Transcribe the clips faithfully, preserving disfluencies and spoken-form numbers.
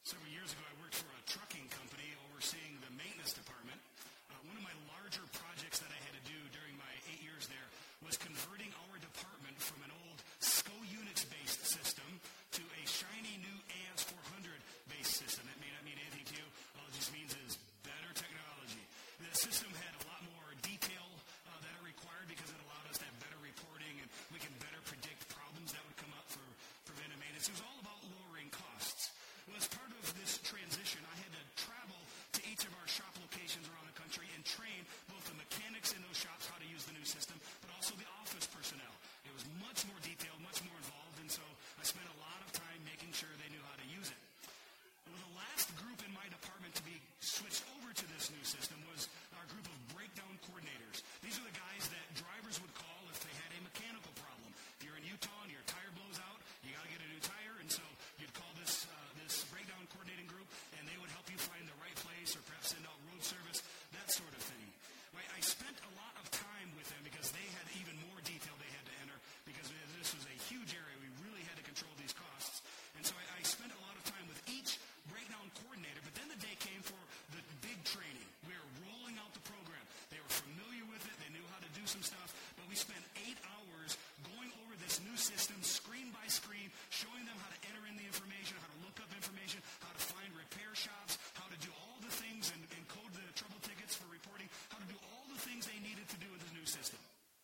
Several years ago, I worked for a trucking company overseeing the maintenance department. Uh, one of my larger projects that I had to do during my eight years there was converting our department from an old S C O Unix-based system to a shiny new A S four hundred-based system. That may not mean anything to you. All it just means is better technology. The system had a lot more detail uh, that it required because it allowed us to have better reporting and we can better predict problems that would come up for preventive maintenance. It was all about lowering costs. Well, as part of this transition, I had to travel to each of our shop locations around the country and train both the mechanics in those shops how to use the new system, but also the office personnel. It was much more detailed, much more involved, and so I spent a lot of time making sure they knew how to use it. Well, the last group in my department to be switched over to this new system was our group of breakdown coordinators. These are the guys that drivers would call if they had a mechanical problem. If you're in Utah and your tire blows out, you got to get a new tire, and so you'd call this uh, this breakdown coordinating group, and they would help you find the right place or perhaps send out road service, that sort of thing. Right? I spent a lot of time with them because they had even more detail they had to enter because this was a huge area. We really had to control these costs. And so I, I spent a lot of time with each breakdown coordinator, but then the day came for the big training. We were rolling out the program. They were familiar with it. They knew how to do some stuff, but we spent eight hours going over this new system screen by screen, showing them how to enter in the information, how to look up information, how to find repair shops, how to do all the things and, and code the trouble tickets for reporting, how to do all the things they needed to do in this new system.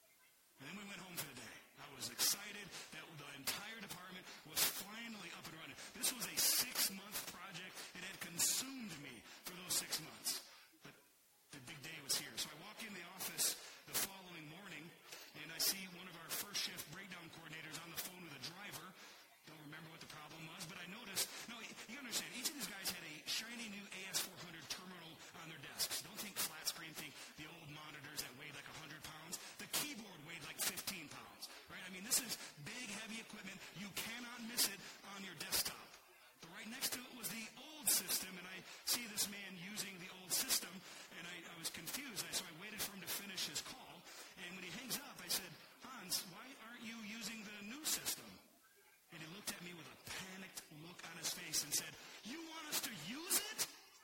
And then we went home for the day. I was excited that the entire department was finally up and running. This was a six-month project. It had consumed me for those six months. But the big day was here. So I walk in the office the following morning, and I see one of our first shift breakdown coordinators on the phone with a driver. Don't remember what the problem was, but I noticed, no, you understand, each of these guys had a shiny new A S four hundred terminal on their desks. Don't think flat screen, think the old monitors that weighed like one hundred pounds. The keyboard weighed like fifteen pounds, right? I mean, this is big, heavy equipment. You cannot miss it on your desktop. But right next to it was the old system, and I see this man using the old system, and I, I was confused. I, so I waited for him to finish his call, and when he hangs up, I said, Hans, why aren't you using the new system? And he looked at me with a panicked look on his face and said, you want us to use it?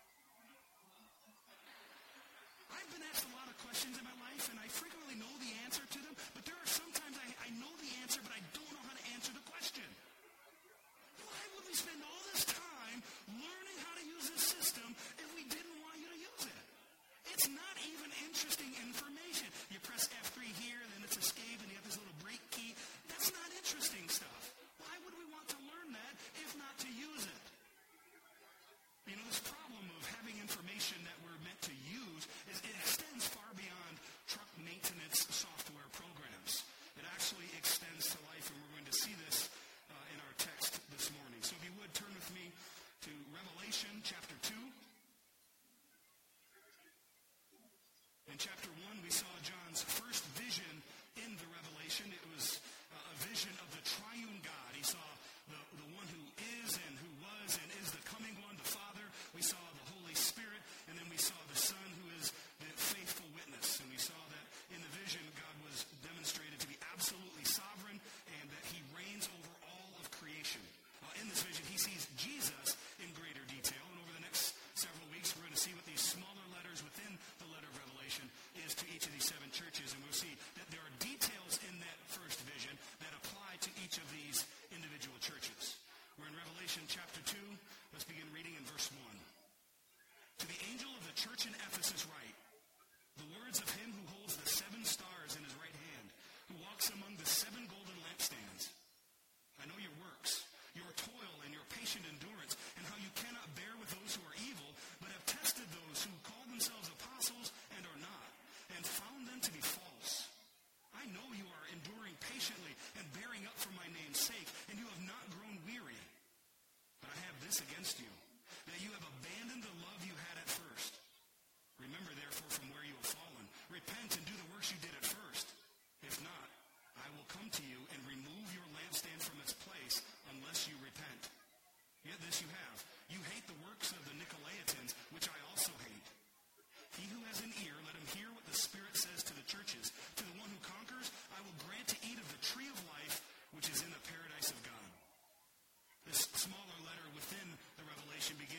I've been asked a lot of questions in my life, and I frequently know the answer to them, but there are sometimes I, I know the answer, but I don't know how to answer the question. Why would we spend all this time learning how to use this system if we didn't want you to use it? It's not even interesting information. You press F three here, and then it's escape, and you have this little break key. That's not interesting stuff. Why would we want to learn that if not to use it? You know, this problem of having information that we're meant to use, is, it extends far beyond truck maintenance software programs. It actually extends to life, and we're going to see this uh, in our text this morning. So if you would, turn with me to Revelation chapter two. In chapter one, we saw John's first vision in the Revelation. It was uh, a vision of the triune God. He saw the, the one who is and who was and is the coming one, the Father. We saw the Holy Spirit, and then we saw the Son, who is the faithful witness. And we saw that in the vision, God was demonstrated to be absolutely sovereign and that he reigns over all of creation. Uh, in this vision, he sees Jesus in greater detail. And over the next several weeks, we're going to see what these smaller letters within the letter of Revelation is to each of these seven churches. And we'll see that there are details in that first vision that apply to each of these individual churches. We're in Revelation chapter two. Let's begin reading in verse one. To the angel of the church in Ephesus write, the words of him who holds the seven stars in his right hand, who walks among the seven golden lampstands. I know your works, your toil and your patient endurance, and how you cannot bear with those who are evil, but have tested those who call themselves apostles and are not, and found them to be false. I know you are enduring patiently and bearing up for my name's sake, and you have not grown weary. But I have this against you, that you have abandoned the love you had at first. Remember, therefore, from where you have fallen. Repent and do the works you did at first. If not, I will come to you and remove your lampstand from its place unless you repent. Yet this you have. You hate the works of the Nicolaitans, which I also hate. He who has an ear, let him hear what the Spirit says to the churches. To the one who conquers, I will grant to eat of the tree of life, which is in the paradise of God. This smaller letter within the Revelation begins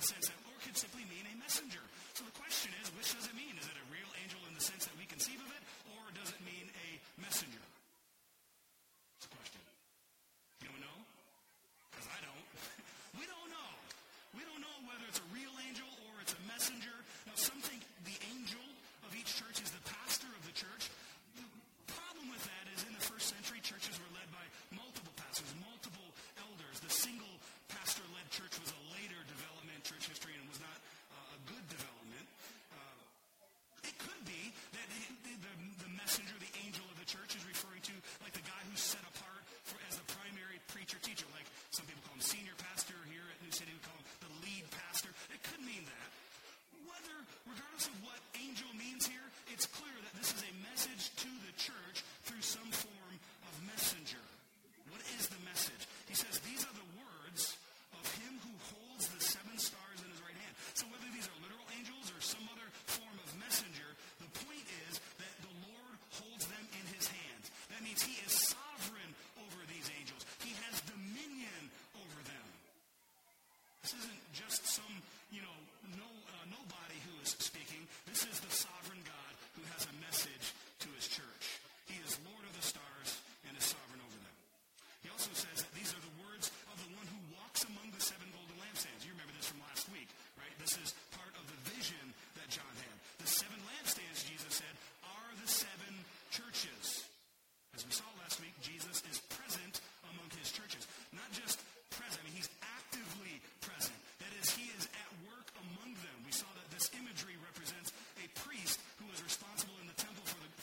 sense that, or it could simply mean a messenger. So the question is, which does it mean? Is it a real angel in the sense that we conceive of it, or does it mean a messenger? It's a question. Anyone know? Because I don't. We don't know. We don't know whether it's a real angel or it's a messenger. Now, some think the angel of each church is the pastor of the church. The problem with that is in the first century, churches were led by multiple pastors, multiple elders. The single pastor-led church was a later development in church history and was not uh, a good development. Uh, it could be that the, the, the messenger, the angel of the church is referring to like the guy who's set apart for, as the primary preacher-teacher. Like some people call him senior pastor. Here at New City we call him the lead pastor. It could mean that. Whether, regardless of what angel means here, it's clear that this is a message to the church through some form of messenger. What is the message? He says, these are the words of him who holds the seven stars in his right hand. So whether these are literal angels or some other form of messenger, the point is that the Lord holds them in his hands. That means he is sovereign over these angels. He has dominion over them. This isn't just some, you know, no, uh, nobody who is speaking. This is the sovereign God who has a message to his church. He is Lord of the stars and is sovereign over them. He also says that these are the words of the one who walks among the seven golden lampstands. You remember this from last week, right? This is part of the vision that John had. The seven lampstands, Jesus said, are the seven churches. As we saw last week, Jesus is present among his churches. Not just present, I mean, he's actively present. That is, he is at work among them. We saw that this imagery represents a priest who is responsible in the temple for the,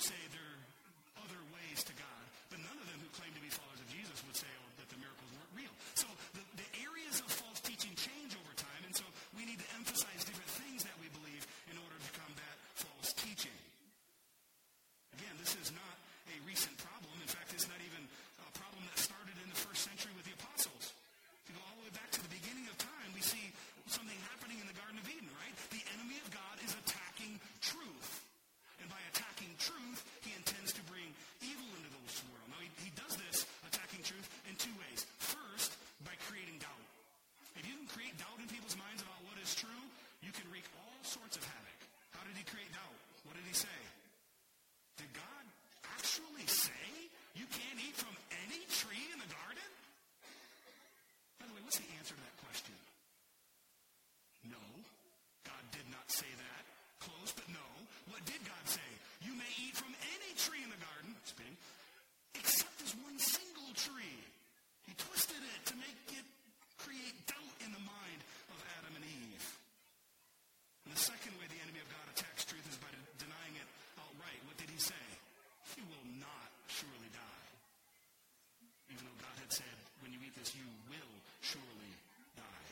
say there are other ways to God, but none of them who claim to be followers of Jesus would say oh, that the miracles weren't real. So the, the areas of false teaching change over time, and so we need to emphasize different things that we believe in order to combat false teaching. Again, this is not a recent problem. In fact, it's not even a problem that started in the first century with the apostles. If you go all the way back to the beginning of time, we see something happening in the Garden of Eden, right? The enemy of God is attacking truth. And by attacking truth, he intends to bring evil into this world. Now, he, he does this, attacking truth, in two ways. First, by creating doubt. If you can create doubt in people's minds about what is true, you can wreak all sorts of havoc. How did he create doubt? What did he say? Did God actually say you can't eat from any tree in the garden? By the way, what's the answer to that question? No, God did not say that. Close, but no. What did God say? You may eat from any tree in the garden, spitting, except this one single tree. He twisted it to make it create doubt in the mind of Adam and Eve. And the second way the enemy of God attacks truth is by de- denying it outright. What did he say? You will not surely die. Even though God had said, when you eat this, you will surely die.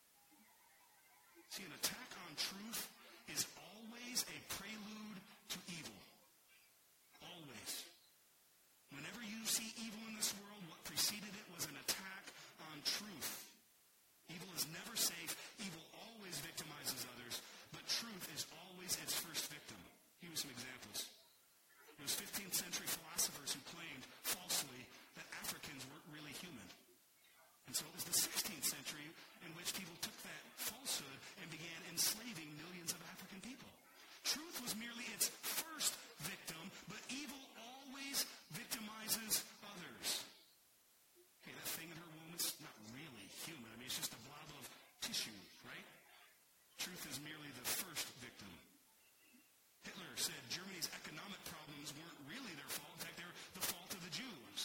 See, an attack on truth is always a prelude to evil. Always. Whenever you see evil in this world, what preceded it was an attack on truth. Evil is never safe. Evil always victimizes others, but truth is always its first victim. Here are some examples. It was fifteenth century philosophers who claimed falsely that Africans weren't really human. And so it was the sixteenth century in which people took that falsehood and began enslaving millions of African people. Truth was merely its first victim, but evil always victimizes others. Okay, that thing in her womb is not really human. I mean, it's just a blob of tissue, right? Truth is merely the first victim. Hitler said Germany's economic problems weren't really their fault. In fact, they were the fault of the Jews.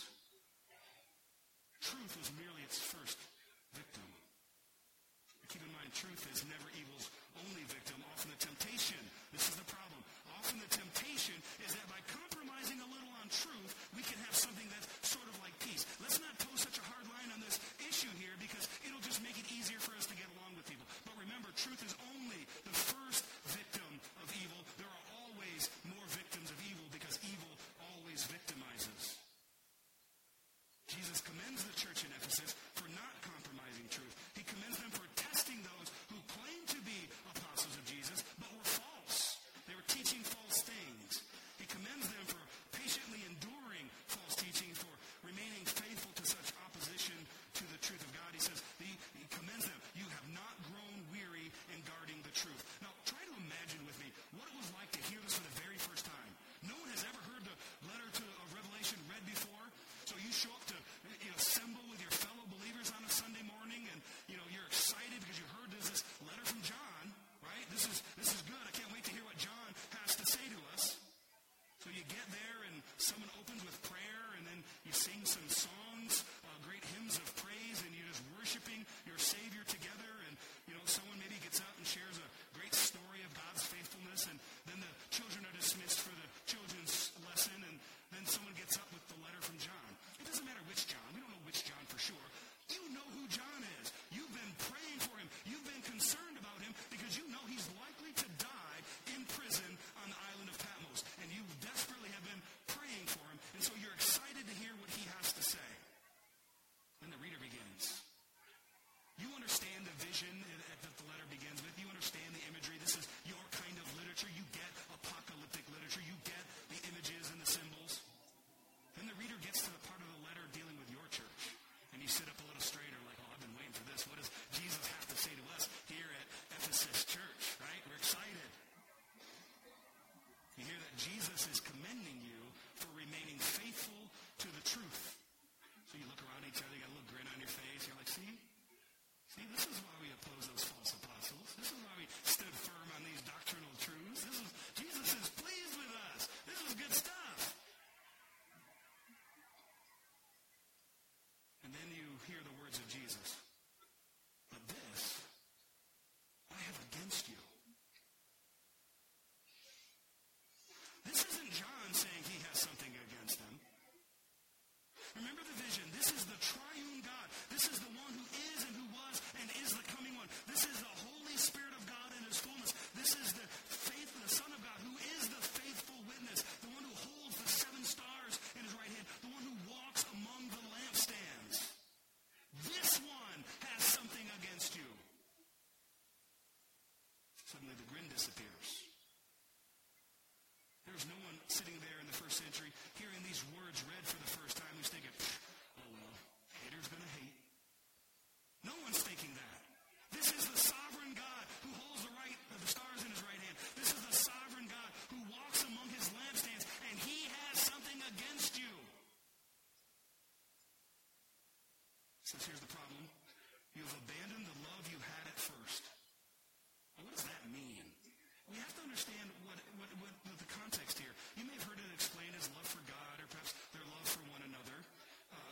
Truth was merely its first victim. Keep in mind, truth is never evil's only victim. Often the temptation, this is the problem, often the temptation is that by compromising a little on truth, we can have something that's sort of like peace. Let's not pose such a hard line on this issue here because it'll just make it easier for us to get along with people. But remember, truth is only the first victim of evil. There are always more victims of evil because evil always victimizes. Jesus commends the church in Ephesus for not compromising truth. He commends them for testing those who claim to be apostles of Jesus, but were false. They were teaching false things. He commends them for patiently enduring false teaching, for remaining faithful to such opposition to the truth of God. He says, he, he commends them. You have not grown weary in guarding the truth. Now, try to imagine with me what it was like to hear this for the very first time. No one has ever heard the letter to of Revelation read before. So you show up to you know, assemble with your fellow believers on a Sunday morning, and you know you're excited because you heard there's this letter from John, right? This is this is good. I can't wait to hear what John has to say to us. So you get there, and someone opens with prayer, and then you sing some songs, uh, great hymns of praise, and you're just worshiping your Savior together. And you know someone maybe gets up and shares a great story of God's faithfulness, and then the children are dismissed for the children's lesson, and then someone gets up with the letter from John. It doesn't matter which John. We don't know which John for sure. You know who John is. You've been praying for him. You've been concerned about him because you know he's likely to die in prison on the island of Patmos. And you desperately have been praying for him. And so you're excited to hear what he has to say. Then the reader begins. You understand the vision that the letter begins with. You understand the imagery. This is your kind of literature. You get apocalyptic literature. You get the images and the symbols. Then the reader gets to the part of the letter dealing with your church. And you sit up a little straighter like, oh, I've been waiting for this. What does Jesus have to say to us here at Ephesus Church, right? We're excited. You hear that Jesus is commending you for remaining faithful to the truth. So you look around each other, you got a little grin on your face. You're like, see? See, this is why we oppose those false apostles. This is why we stood firm on these doctrinal truths. This is, Jesus is pleased with us. This is good stuff. And then you hear the words of Jesus. But this I have against you. This isn't John saying, sitting there in the first century, hearing these words read for the first time, who's thinking, oh, well, haters gonna hate. No one's thinking that. This is the sovereign God who holds the right, uh, the stars in his right hand. This is the sovereign God who walks among his lampstands, and he has something against you. Says, here's the problem. You have abandoned the love you had at first. Well, what does that mean? We have to understand what, what, what, what the context here. You may have heard it explained as love for God or perhaps their love for one another. Uh,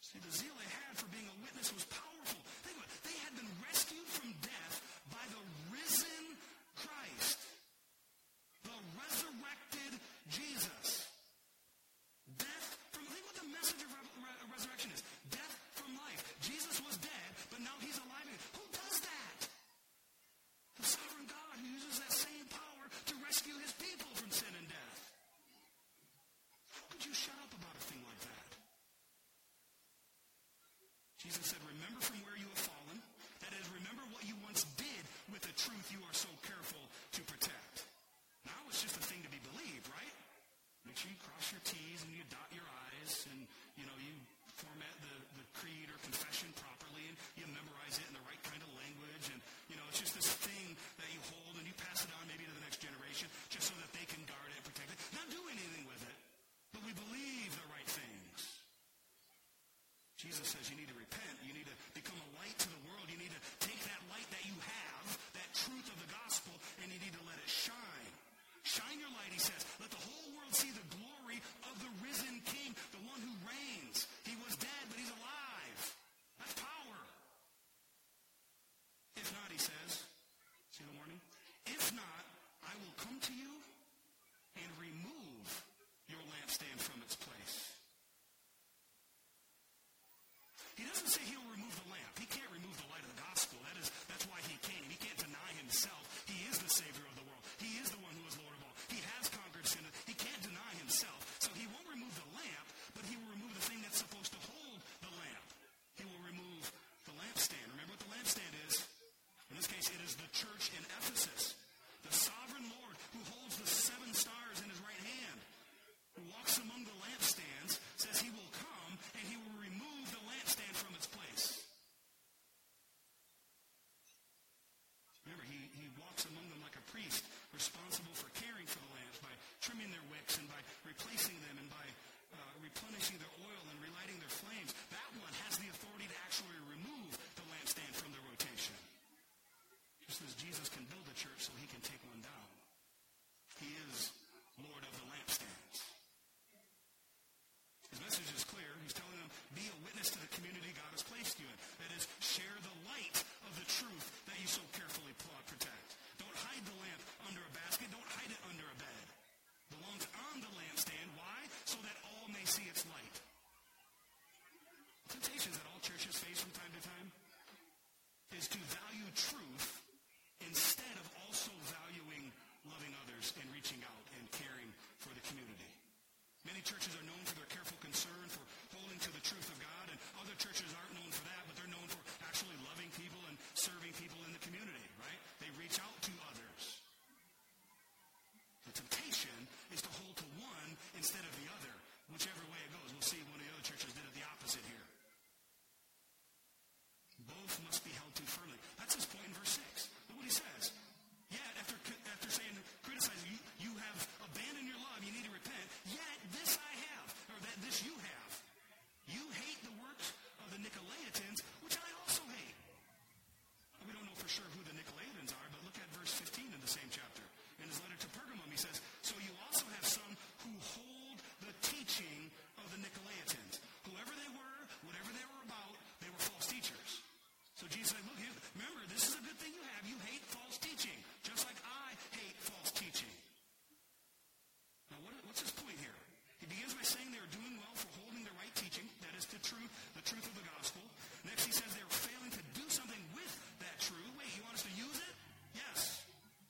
See, the zeal they had for being a witness was powerful. Think about it. They had been rescued from death by the risen Christ, the resurrected Jesus. Death from, think what the message of re- re- resurrection is. Death from life. Jesus was dead, but now he's alive again. Who does that? The sovereign God who uses that same power to rescue his people from sin and death. How could you shut up about a thing like that? Jesus said, remember from where you have fallen. That is, remember what you once did with the truth you are so careful to protect. Now it's just a thing to be believed, right? Make sure you cross your T's and you dot your I's and, you know, you format the, the creed or confession properly and you memorize it in the right kind of language. And, you know, it's just this thing that you hold and you pass it on maybe to the next generation just so that they can guard it and protect it. Not do anything with it, but we believe the right things. Jesus says you need to repent. You need to become a light to the world. You need to take that light that you have, that truth of the gospel, and you need to let it shine. Shine your light, he says. Let the whole world see the glory of the risen King, the one who reigns. He was dead, but he's alive. That's power. If not, he says, see the warning? If not, I will come to you and remove your lampstand from its place. He doesn't say he'll remove the lamp. He can't remove the light of the gospel. That is, that's why he came. He can't deny himself. He is the Savior of the world. He is the one who is Lord of all. He has conquered sin. He can't deny himself. So he won't remove the lamp, but he will remove the thing that's supposed to hold the lamp. He will remove the lampstand. Remember what the lampstand is? In this case, it is the church in Ephesus. The sovereign Lord who holds the seven stars in his right hand, who walks among the lampstands, says he will come and he will remove the lampstand from its place. Remember, he, he walks among them like a priest, responsible for caring for the lamps by trimming their wicks and by replacing them and by uh, replenishing their oil and relighting their flames. That one has the authority to actually remove the lampstand from their rotation. Just as Jesus can build a church so he can take one down. He is Lord of the lampstands. His message is clear. He's telling them, be a witness to the community God has placed you in. That is, share the light of the truth that you so carefully protect. Don't hide the lamp under a basket. Don't hide it under a bed. It belongs on the lampstand. Why? So that all may see its light. Temptations that all churches face from time to time is to value truth instead of also valuing loving others and reaching out and caring for the community. Many churches are known for their careful concern for holding to the truth of God, and other churches aren't known for that, but they're known for actually loving people and serving people in the community, right? They reach out to others. The temptation is to hold to one instead of the other, whichever way it goes. We'll see one of the other churches did it the opposite here. Both must be held to firmly. That's his point in verse six. Look what he says. Yet, after, after saying, criticizing, you, you have abandoned your love, you need to repent. Yet, this I have, or that this you have. You hate the works of the Nicolaitans, which I also hate. We don't know for sure who the Nicolaitans are, but look at verse fifteen in the same chapter. In his letter to Pergamum, he says, so you also have some who hold the teaching of the Nicolaitans. Whoever they were, whatever they were about, they were false teachers. So Jesus said, look, remember, this is a good thing you have. You hate false teaching, just like I hate false teaching. Now, what, what's his point here? He begins by saying they are doing well for holding the right teaching, that is the truth, the truth of the gospel. Next, he says they are failing to do something with that truth. Wait, you want us to use it? Yes.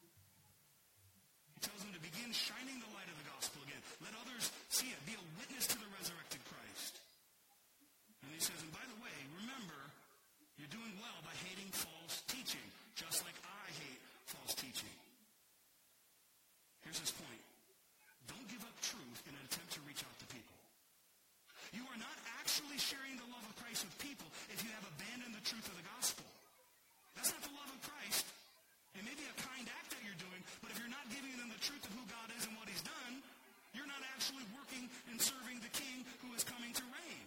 He tells them to begin shining the light of the gospel again. Let others see it. Be a witness to the resurrected Christ. And he says, and by the way, remember, you're doing well by hating false teaching, just like I hate false teaching. Here's his point. Don't give up truth in an attempt to reach out to people. You are not actually sharing the love of Christ with people if you have abandoned the truth of the gospel. That's not the love of Christ. It may be a kind act that you're doing, but if you're not giving them the truth of who God is and what he's done, you're not actually working and serving the King who is coming to reign.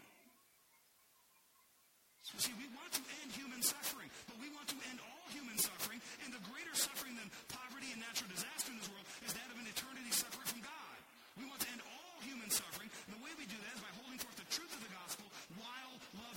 So see, we want to end human suffering, but we want to end all human suffering, and the greater suffering than poverty and natural disaster in this world is that of an eternity separate from God. We want to end all human suffering, and the way we do that is by holding forth the truth of the gospel while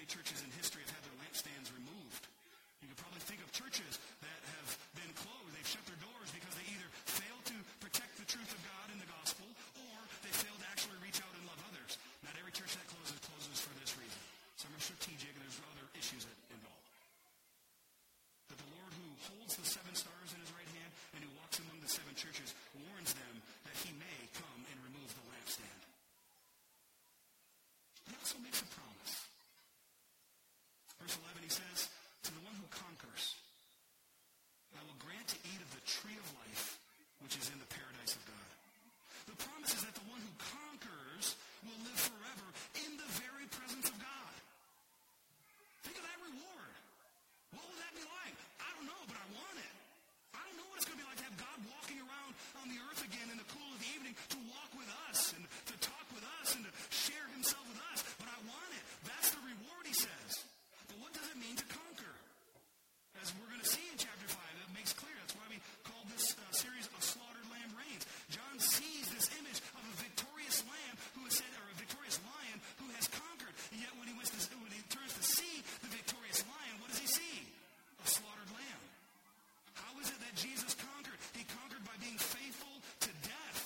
many churches in history have had their lampstands removed. You could probably think of churches that have been closed. They've shut their doors because they either fail to protect the truth of God in the gospel, or they fail to actually reach out and love others. Not every church that closes closes for this reason. Some are strategic, and there's other issues that involved. But the Lord who holds the seven stars in his right hand and who walks among the seven churches warns them that he may come and remove the lampstand. He also makes a promise. Verse eleven, he says, to the one who conquers, I will grant to eat of the tree of life, which is in the paradise of God. The promise is that the one who conquers will live forever in the very presence of God. Think of that reward. What will that be like? I don't know, but I want it. I don't know what it's going to be like to have God walking around on the earth again in the cool of the evening to walk with us and to talk with us and to share himself with us. But I want it. That's the reward, he says. But what does it mean to conquer? As we're going to see in chapter five, it makes clear. That's why we call this uh, series A Slaughtered Lamb Reigns. John sees this image of a victorious lamb who is said, or a victorious lion who has conquered. And yet when he, went to, when he turns to see the victorious lion, what does he see? A slaughtered lamb. How is it that Jesus conquered? He conquered by being faithful to death.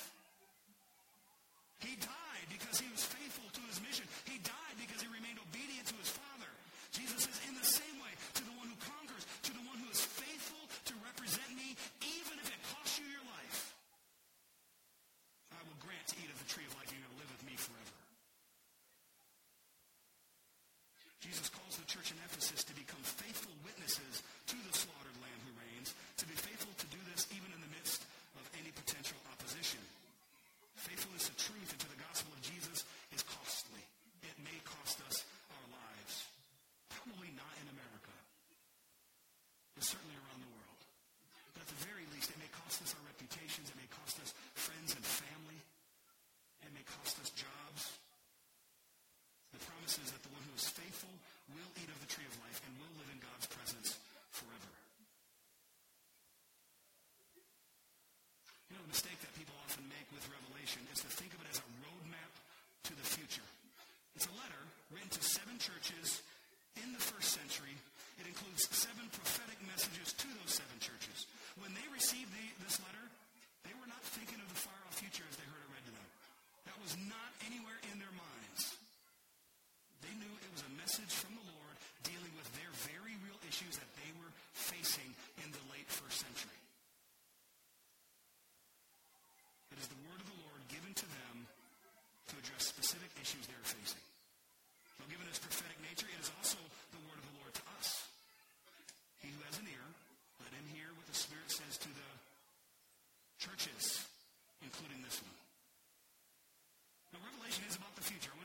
He died because he was faithful to his mission. He died because he remained obedient to his Father. Jesus says, in the same way, to the one who conquers, to the one who is faithful to represent me, even if it costs you your life, I will grant to eat of the tree of life. You're going to live with me forever. Jesus calls the church in Ephesus to become faithful witnesses to the slaughtered lamb who reigns, to be faithful to do this even in the midst of any potential opposition. Faithfulness to truth and to the gospel of Jesus is costly. It may cost us our lives. Probably not in America, but certainly around the world. But at the very least, it may cost us our reputations. It may cost us friends and family. It may cost us jobs. The promise is that the one who is faithful will eat of the tree of life and will live in God's presence forever. You know, the mistake that people often make with Revelation is to think of it as a roadmap to the future. It's a letter written to seven churches in the first century. It includes seven prophetic messages to those seven churches. When they received the, this letter, they were not thinking of the far-off future as they heard it read to them. That was not anywhere in their minds. They knew it was a message from the Lord dealing with their very real issues that they were facing in the late first century. It is the word of the Lord given to them to address specific issues they are facing. Now, given its prophetic nature, it is also the word of the Lord to us. He who has an ear, let him hear what the Spirit says to the churches, including this one. Now, Revelation is about the future. I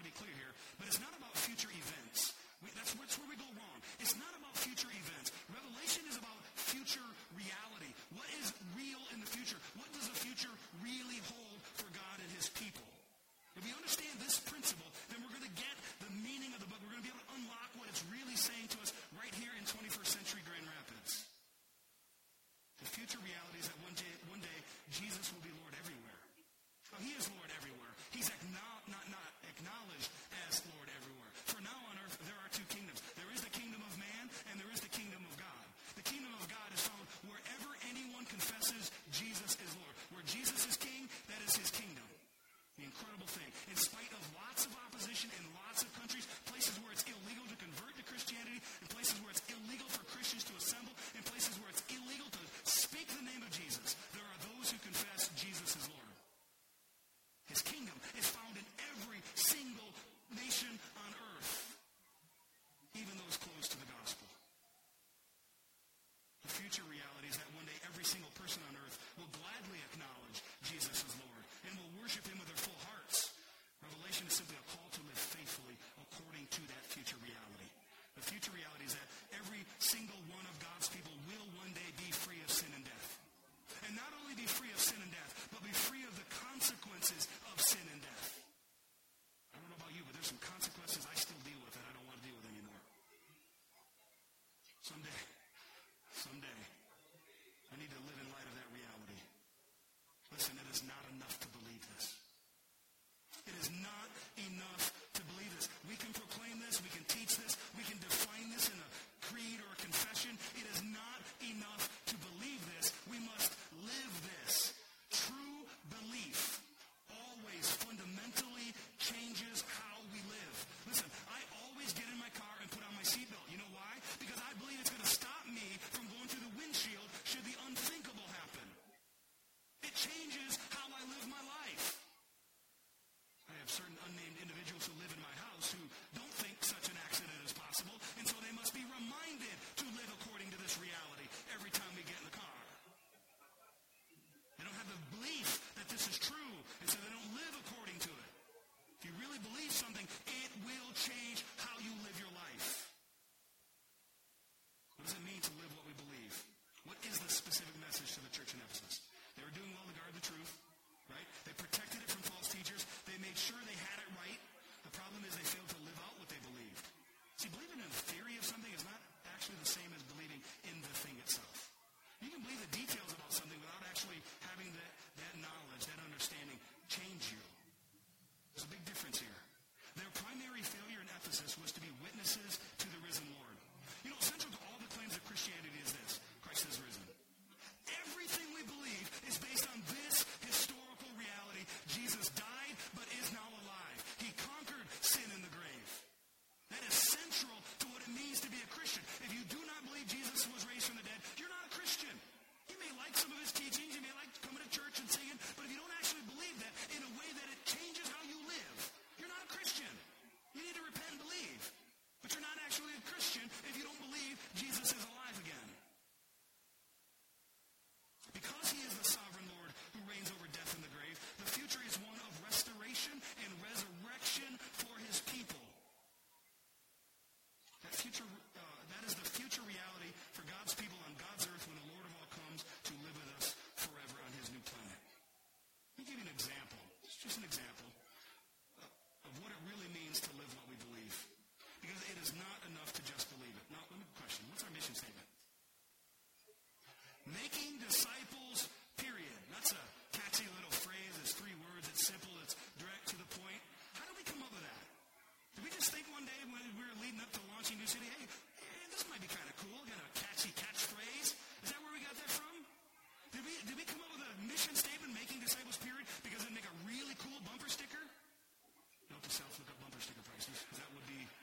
future, uh, that is the future reality for God's people on God's earth when the Lord of all comes to live with us forever on his new planet. Let me give you an example. It's just an example of what it really means to live what we believe. Because it is not enough to just believe it. Now, let me question. What's our mission statement? Making disciples, period. That's a catchy little phrase. It's three words. It's simple. It's direct to the point. How did we come up with that? Did we just think one day when we were leading up to launching New City, hey, hey this might be kind of cool. Got a catchy catchphrase. Is that where we got that from? Did we, did we come up with a mission statement, making disciples, period, because it'd make a really cool bumper sticker? Note to self, look up bumper sticker prices, because that would be...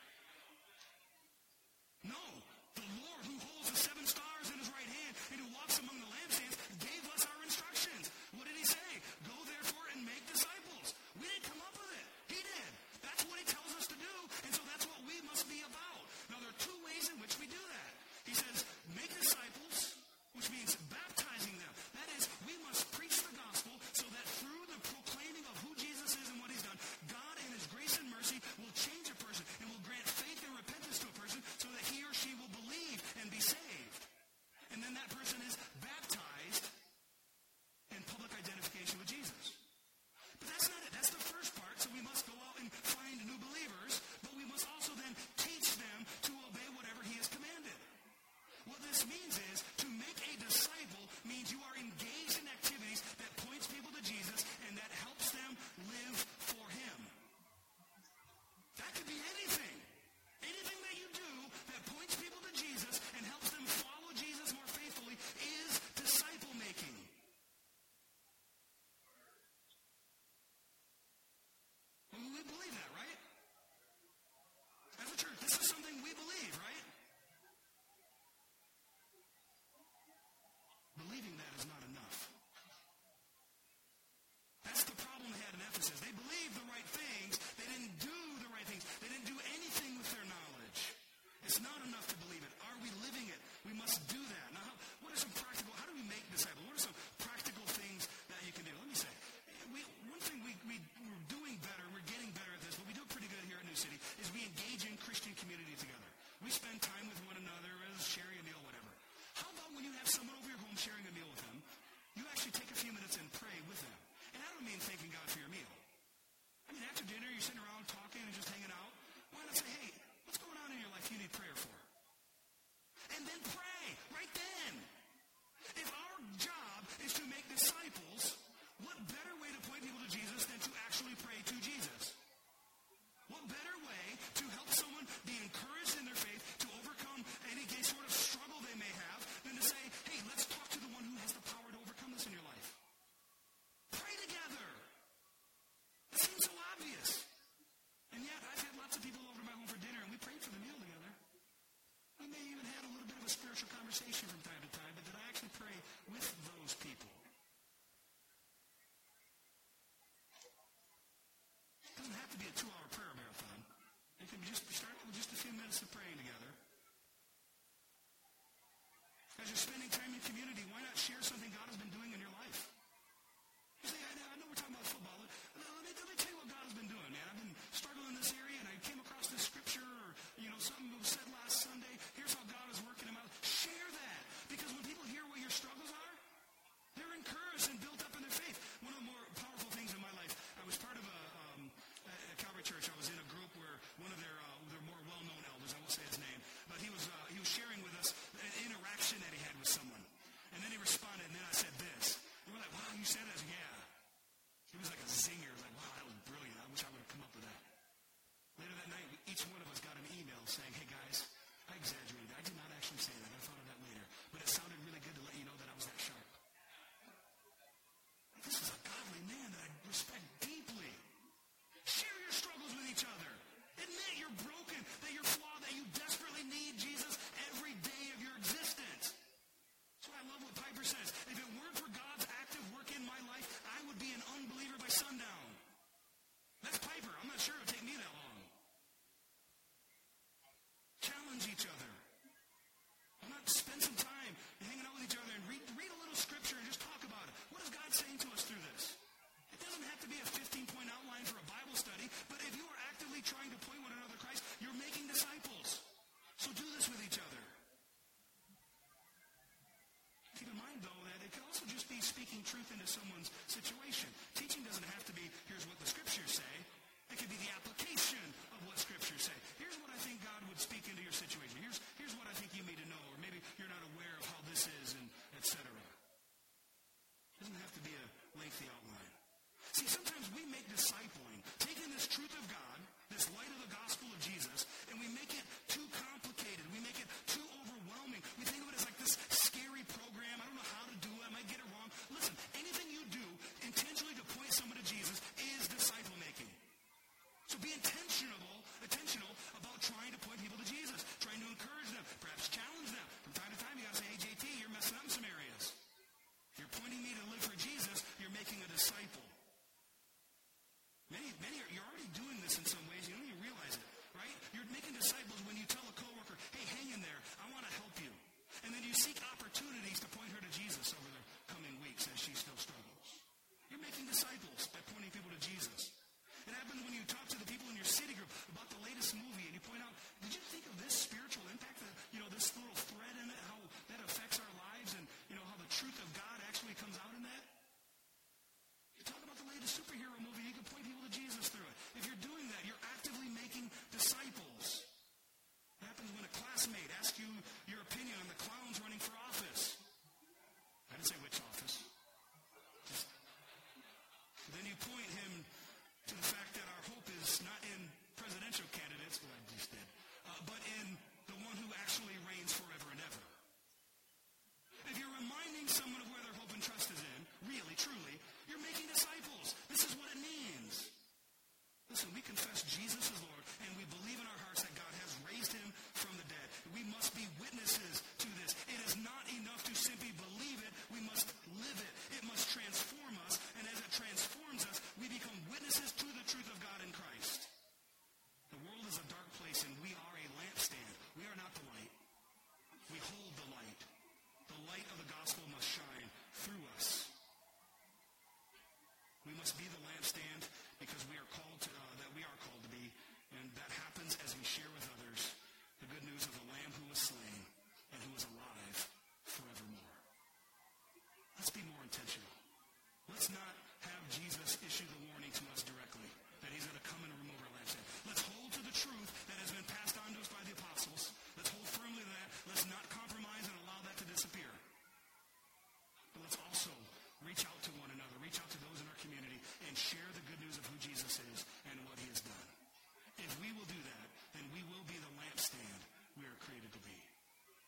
No! The Lord who holds the seven stars in his right hand and who walks among the lampstands gave us our instructions. What did he say? Go therefore and make disciples. We didn't come up with it. He did. That's what he tells us to do, and so that's what we must be about. Now there are two ways in which we do that. He says, make disciples, which means baptizing them. That is, we must preach the gospel so that through the proclaiming of who Jesus is and what he's done, God in his grace and mercy will change a person and will grant faith and repentance to a person so that he or she will believe and be saved. And then that person is baptized in public identification with Jesus. But that's not it. That's the first part. So we must go out and find new believers, but we must also then teach them to obey whatever he has commanded. What this means is to make a disciple means you are engaged in activities that points people to Jesus and that helps them live for him. That could be anything. Anything that you do that points people to Jesus and helps them follow Jesus more faithfully is disciple making. Well, we believe that, right? As a church, this is something we believe, right? Believing that is not enough. That's the problem they had in Ephesus. They believed the right things. They didn't do the right things. They didn't do anything with their knowledge. It's not enough to believe it. Are we living it? We must do that. Now, how, what are some practical, how do we make disciples? What are some practical things that you can do? Let me say, we, one thing we, we, we're doing better, we're getting better at this, but we do pretty good here at New City, is we engage in Christian community together. We spend time with one another, as sharing a meal, whatever. How about when you have someone over your home sharing a meal with them, you actually take a few minutes and pray with them? And I don't mean thanking God for your meal. I mean, after dinner, you're sitting around talking and just hanging out. Why not say, hey, what's going on in your life you need prayer for? And then pray right then. If our job is to make disciples, what better way to point people to Jesus than to actually pray to Jesus? What better way to help someone be encouraged in their faith to overcome any sort of struggle they may have than to say, hey, let's talk to the one who has the power to overcome this in your life? Pray together. It seems so obvious. And yet, I've had lots of people over to my home for dinner, and we prayed for the meal together. We may even had a little bit of a spiritual conversation from time to time, but did I actually pray with those people? It doesn't have to be a two-hour prayer marathon. It can just start with just a few minutes of praying together. As you're spending time in community, why not share something God has been doing in your life? You say, I know, I know we're talking about football. Let me, let me tell you what God has been doing, man. I've been struggling in this area, and I came across this scripture, or, you know, something that was said last Sunday. Here's how God is working in my life. Share that. Because when people hear what your struggles are, they're encouraged and built up in their faith. One of the more powerful things in my life, I was part of a, um, a Calvary Church. I was in a group where one of their, uh, their more well-known elders, I won't say his name, but he was, uh, he was sharing with us an interaction that he had with someone. And then he responded, and then I said this. And we're like, wow, you said that? Yeah. It was like a zinger. It was like, wow, that was brilliant. I wish I would have come up with that. Later that night, each one of us got an email saying, hey, guys, I exaggerated. I did not actually say that. I thought of that later. But it sounded really good to let you know that I was that sharp. This is a godly man that I respect deeply. Share your struggles with each other. Admit you're broken, that you're flawed, that you desperately need Jesus every day of your existence. That's why I love what Piper says. If it weren't for God's active work in my life, I would be an unbeliever by sundown. That's Piper. I'm not sure it would take me that long. Challenge each other. I'm not spend some time hanging out with each other and read, read a little scripture and just talk about it. What is God saying to us through this? It doesn't have to be a fifteen-point outline for a Bible study, but if you are actively trying to point one another to Christ, you're making disciples. So speaking truth into someone's situation. Teaching doesn't have to be, here's what the scriptures say. It could be the application of what scriptures say. Here's